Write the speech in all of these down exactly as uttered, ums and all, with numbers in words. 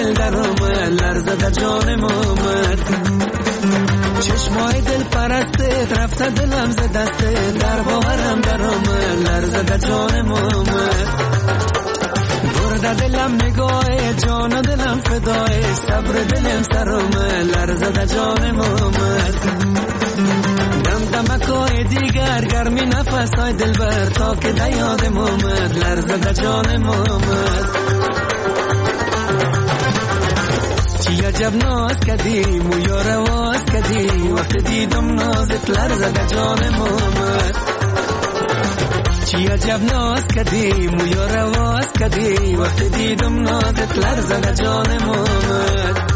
دل در اومد، لرزه در جانم اومد. چشمای دل پرسته رفته دلم ز دسته، در باورم در اومد، لرزه در جانم اومد. برده دلم نگاه جان و دلم فدای، صبر دلم سر اومد، لرزه در جانم اومد. دم دمکای دیگر گرمی نفسای دلبر، تا که در یادم اومد، لرزه در جانم اومد. چی عجب ناز کردی مویا رواز کردی، وقت دیدم نازت لرزه در جانم اومد. چی عجب ناز کردی مویا رواز کردی، وقت دیدم نازت لرزه در جانم اومد.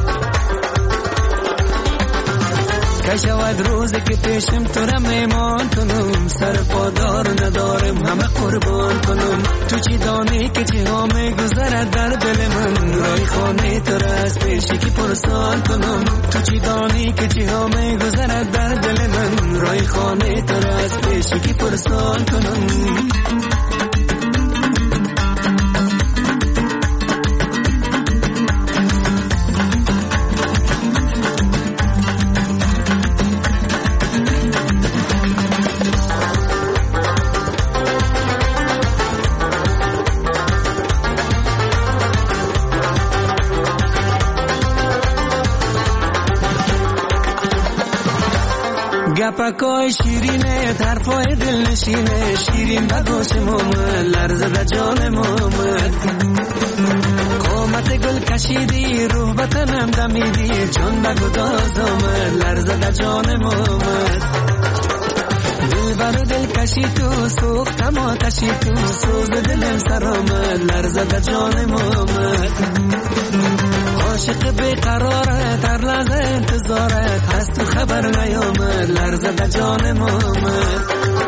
که شود روزی که پیشم تو را میمان کنم، سر پادار ندارم همه قربان کنم. تو چی دانی که چی ها میگذرد در دل من، رای خانه تو را از پیشی که پرسان کنم. تو چی دانی که چی ها میگذرد در دل من، رای خانه تو را از پیشی که پرسان کنم. گپکای شیرینه طرفای دل نشینه، شیرین بگوشم اومد، لرزه در جانم اومد. قامت گل کشیدی روح بطنم دمیدی، جان بگو داز اومد، لرزه در جانم اومد. دل بر دل کشی تو سوختم آتشی تو، سوز دلم سر اومد، لرزه در جانم اومد. عاشق بیقرارت هر لحظه انتظارت، هست تو خبر نیامد، لرزه در جانم اومد.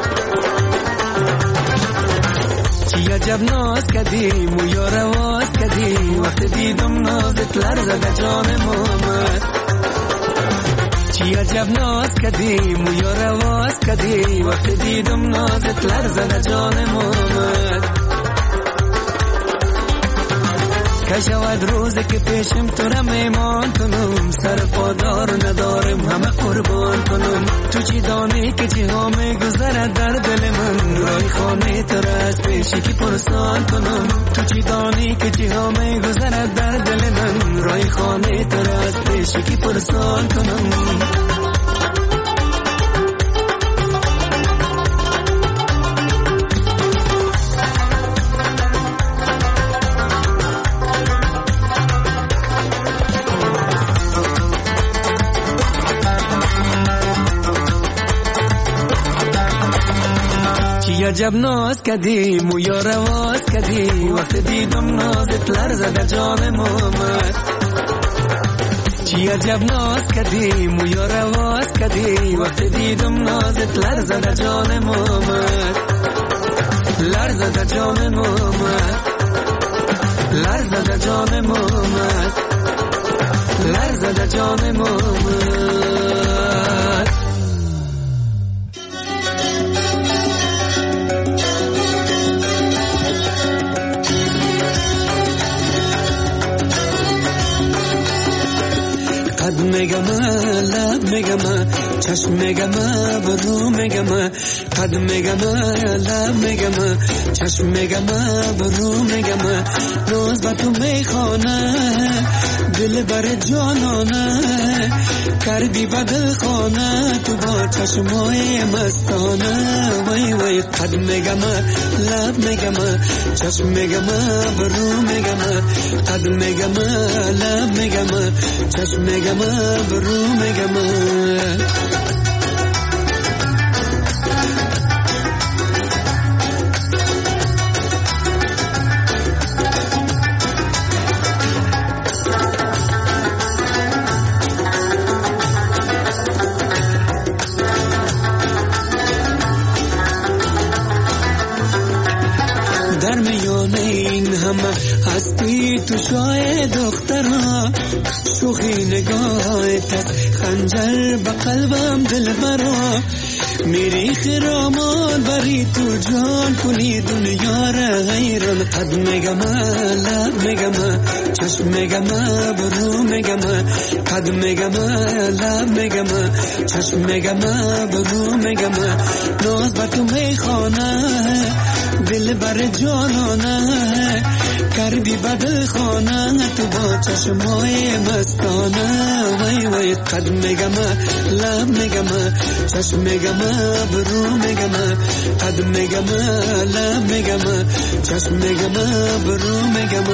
چی عجب ناز کردی مویا رواز کردی، وقت دیدم نازت لرزه در جانم اومد. چی عجب ناز کردی مویا رواز کردی، وقت دیدم نازت لرزه در جانم اومد. که شود روزی که پیشم تو را میمان کنم، سر پادار ندارم همه قربان کنم. تو چی دانی که چی ها میگذرد در دل من، رای خانه تو را از پیشی که پرسان کنم. تو چی دانی که چی ها میگذرد در دل من، رای خانه تو را از پیشی که پرسان کنم. عجب ناز کردی مویا رواز کردی، وقت دیدم نازت لرزه در جانم اومد. چی عجب ناز کردی مویا رواز کردی، وقت دیدم نازت لرزه در جانم اومد. لرزه در جانم اومد، لرزه در جانم اومد، لرزه در جانم اومد. قد میگم لب میگم چشم میگم برو میگم، قد میگم لب میگم چشم میگم برو میگم. روز با تو میخوانه دل بر جانانه، کردی بدل خانه تو با چشمای مستانه. وای وای قد میگم لب میگم چشم میگم برو میگم، قد میگم لب میگم چشم میگم برو میگم. در میان این همه هستی تو شای دخترها، شو شوخی نگاهت است خنجر به قلبم دل برا میری خرامان بری تو جان کنی دنیا را غیران قد میگم لب میگم چشم میگم برو میگم قد میگم لب میگم چشم میگم برو میگم ناز بر تو میخوانه دل بر جانانه کربی بدل خانه تو با چشمای مستانه وای وای قد میگم لب میگم چشم میگم برو میگم قد میگم لب میگم چشم میگم برو میگم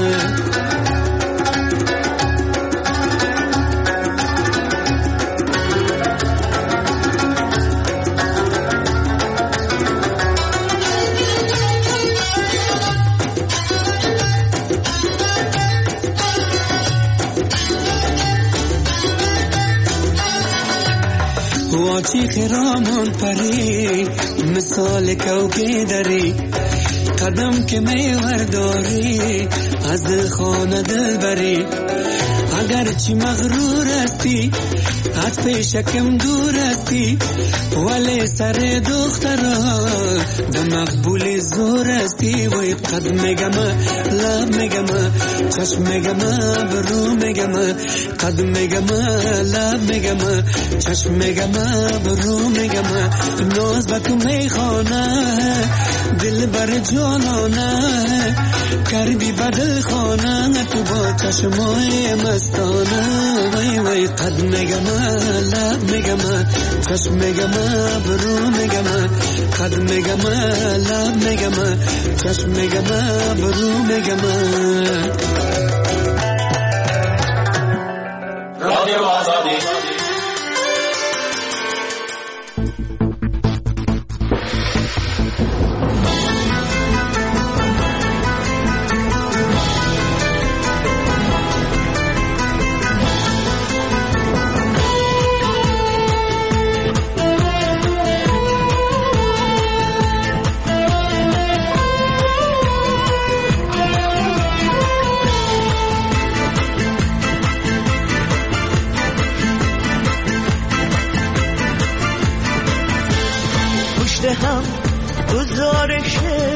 واچی خرامان پری مثال کوکه داری قدم که میورداری از دل خانه دل بری اگر چی مغرور استی از پیشکم دور استی ولی سر دخترا ده مقبول زور استی وی قد میگم لب میگم چشم میگم برو میگم قد میگم لب میگم چشم میگم برو میگم ناز با تو میخوانه دل بر جانانه کربی بدل خانه تو با چشمای مستانه وی وی قد میگم لب میگم چشم میگم برو میگم قد میگم لب میگم چشم میگم برو میگم رادیو آزادی هم گزارش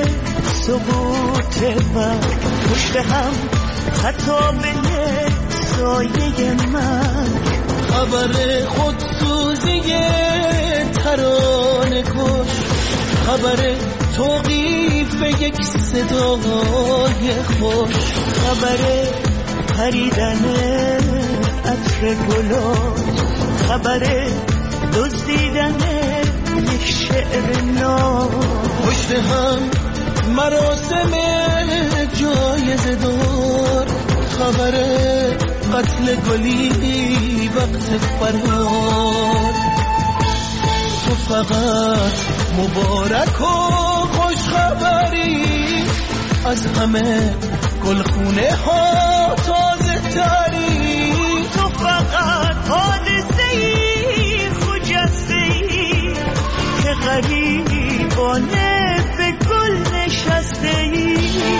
سقوط من پشت هم خطابه سایه من خبر خودسوزی ترانه کش خبر توقیف یک صدای خوش خبر پریدن عطر گلات خبر دزدیدن یک شعر نو پشت هم مراسم جایزه دار خبر قتل گلی وقت فرار تو فقط مبارک و خوش خبری از همه گلخونه ها تازه تری تو فقط حادثه‌ای خجسته‌ای که غریبانه به گل نشسته‌ای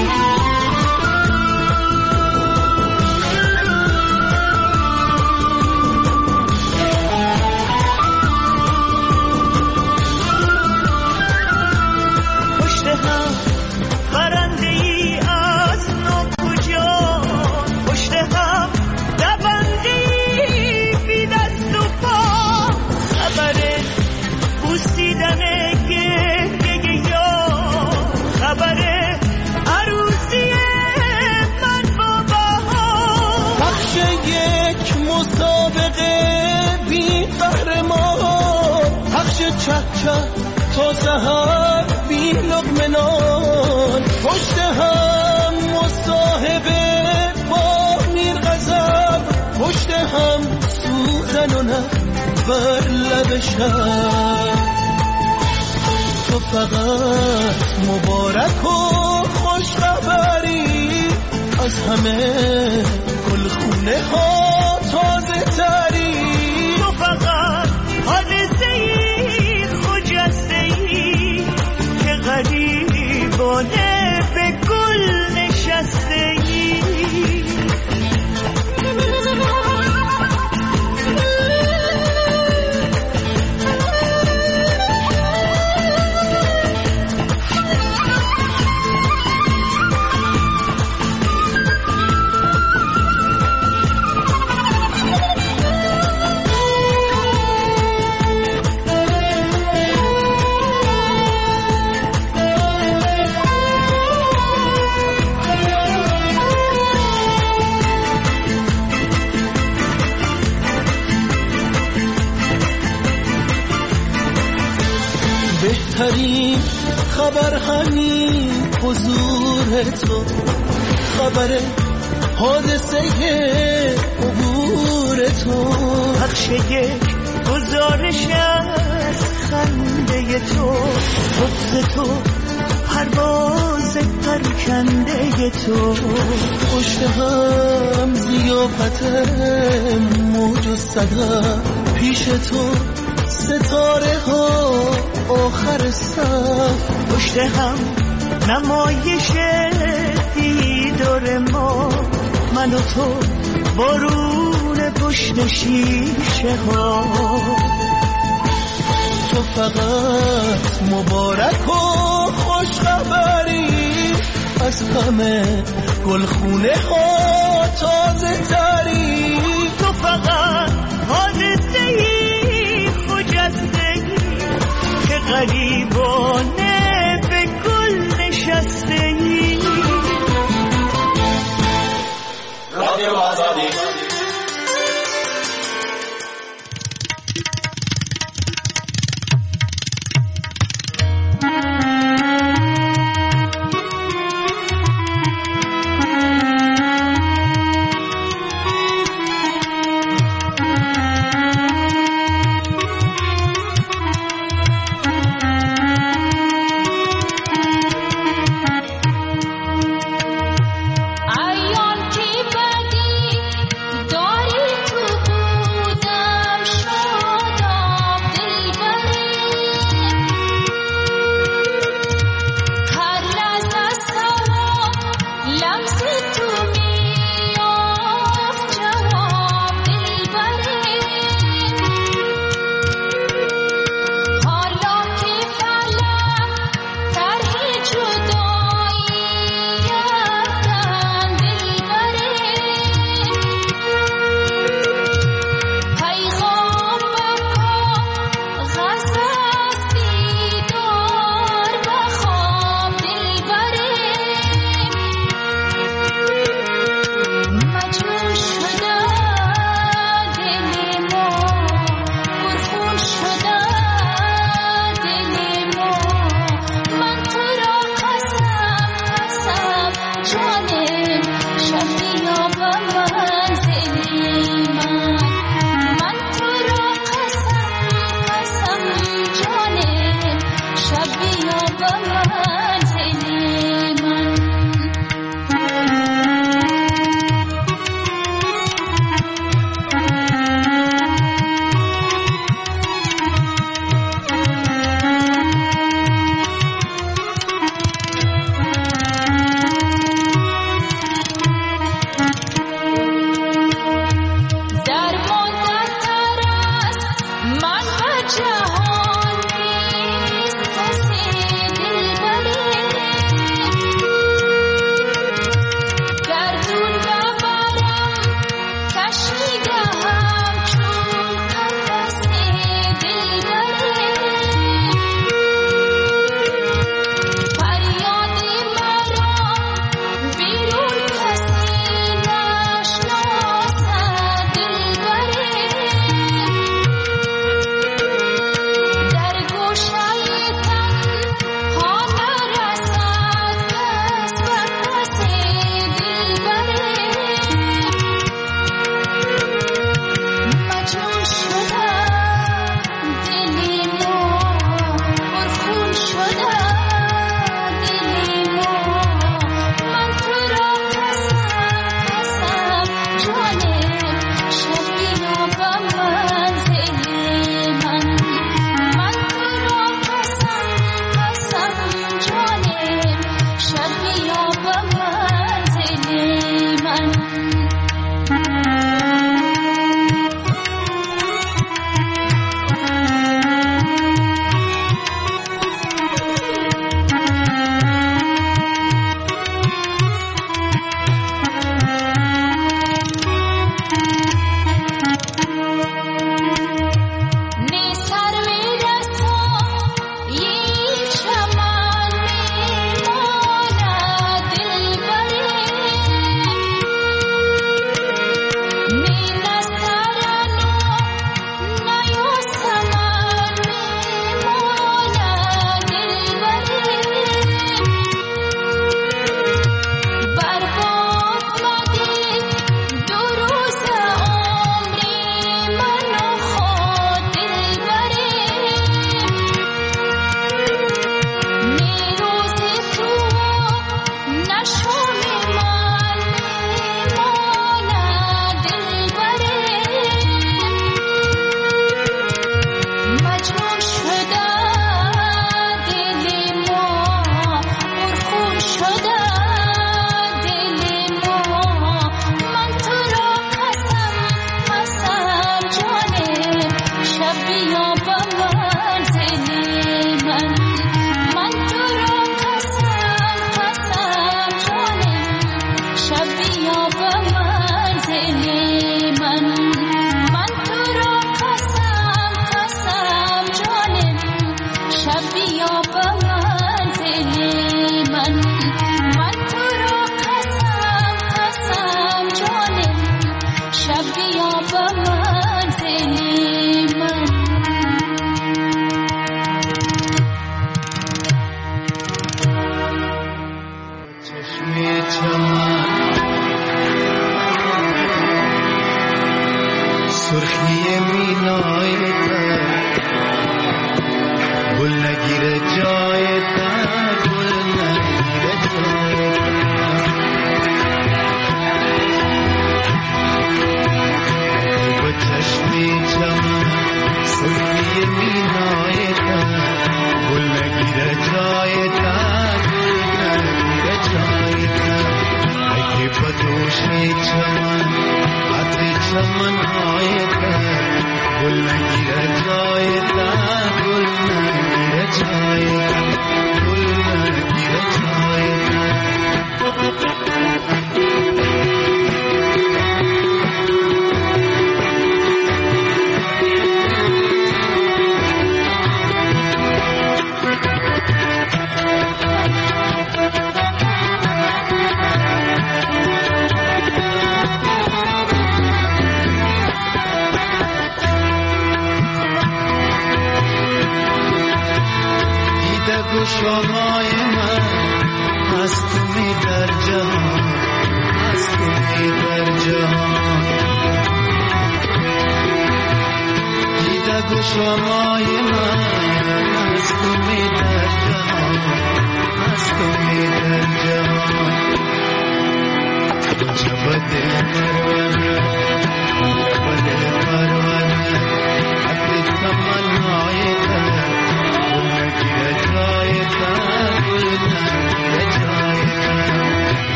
پشت هم برنده‌ای از ناکجا پشت هم دونده‌ای بی دست و پا خبر بوسیدن گریه یا خبر عروسی من با بهار بخش یک مسابقه بی قهرمان بخش چه چه تا سحر بی لقمه نان پشت هم مصاحبه با میر غضب پشت هم سوزن و نه بر لب شب تو فقط مبارک و خوش خبری از همه گلخونه ها تازه تری تو فقط حادثه‌ای خجسته‌ای که غریبانه به گل نشسته‌ای بهترین خبر همین حضور تو، خبر حادثه عبور تو، پخش یک گزارش از خنده تو، حفظ تو، پرواز پرکنده تو، پشت هم ضیافت موج و صدا، پیش تو ستاره ها آخر صف، پشت هم نمایش دیدار ما، من و تو بارون پشت شیشه ها. تو فقط مبارک و خوش خبری، از همه گلخونه ها تازه تری. تو فقط حادثه ای خجسته ای که غریبانه به گل نشسته ای. رادیو آزادی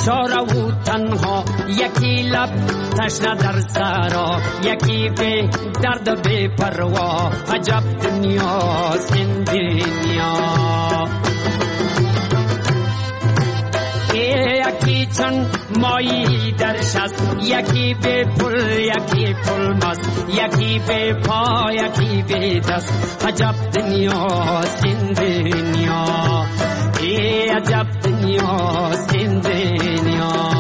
بیچاره و تنها، یکی لب تشنه در سرا، یکی به درد و بی پروا. عجب دنیاست این دنیا. یکی چون مایی در شست، یکی به پل یکی پل مست، یکی به پا یکی به دست. عجب دنیاست این دنیا، ای عجب دنیاست این دنیا.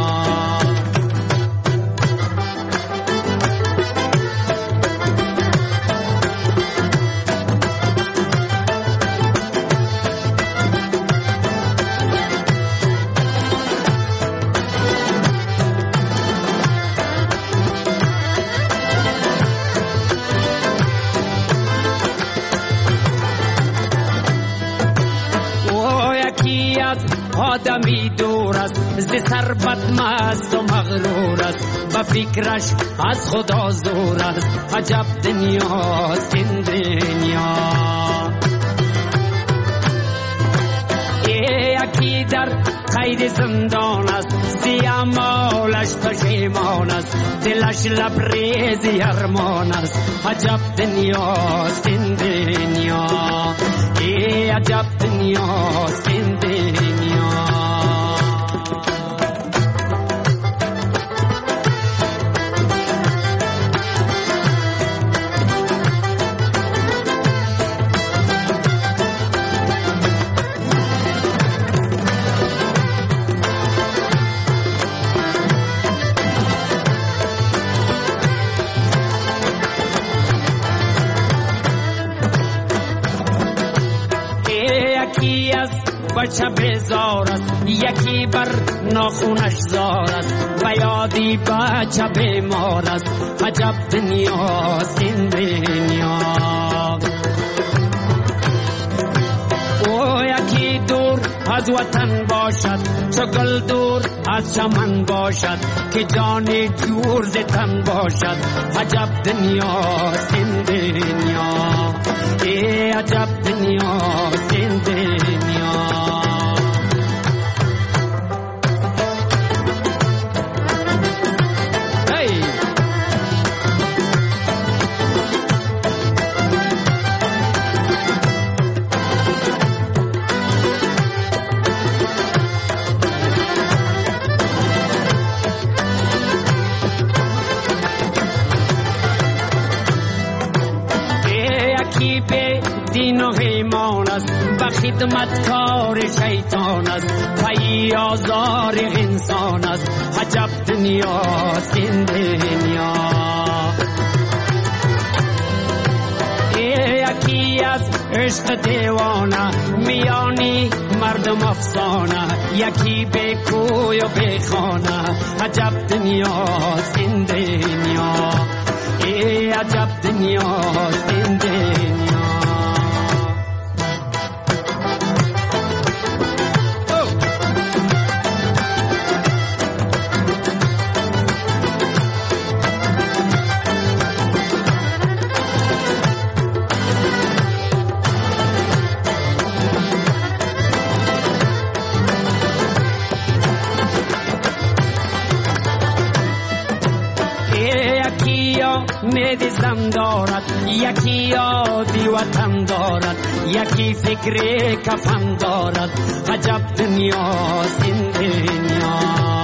آدمی دور است ز ثروت مست و مغرور است، و فکرش از خدا زور است. عجب دنیاست این دنیا. یکی در قید زندان است، زی اعمالش پشیمان است، دلش لبریز ارمان است. عجب دنیاست این دنیا، ای عجب دنیاست این دنیا. بچه بیزار است، یکی بر ناخونش زار است، و یادی بچه بیمار است. عجب دنیاست این دنیا. او یکی دور از وطن باشد، چو گل دور از چمن باشد، که جانی جور ز تن باشد. عجب دنیاست این دنیا، ای عجب دنیاست این دنیا. خدمتکار شیطان است، پی آزار انسان است. عجب دنیاست این دنیا. یکی از عشق دیوانه، میانی مردم افسانه، یکی به کوی و به خانه. عجب دنیاست این دنیا، ای عجب دنیاست این دنیا. امید زن دارد، یکی یادی وطن دارد، یکی فکر کفن دارد. عجب دنیاست این دنیا.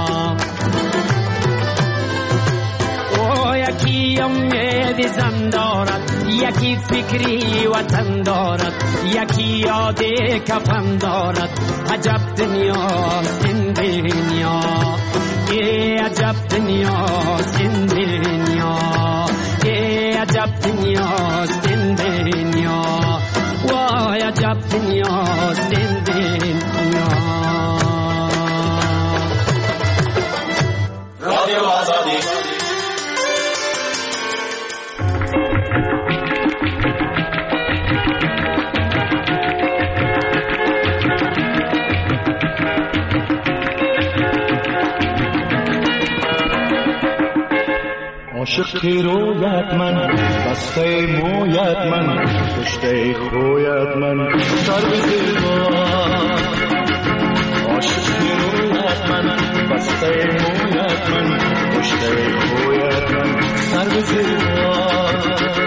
او یکی امید زن دارد، یکی فکری وطن دارد، یکی یادی کفن دارد. عجب دنیاست این دنیا، ای عجب دنیاست این دنیا، ای عجب دنیاست این دنیا، وای عجب دنیاست این دنیا. رادیو آزادی عاشق کی رویت من، بسته مویت من، کشته خویت من، سر به دیوار. عاشق کی رویت مویت من بسته مویت من کشته مویت من سر به زیر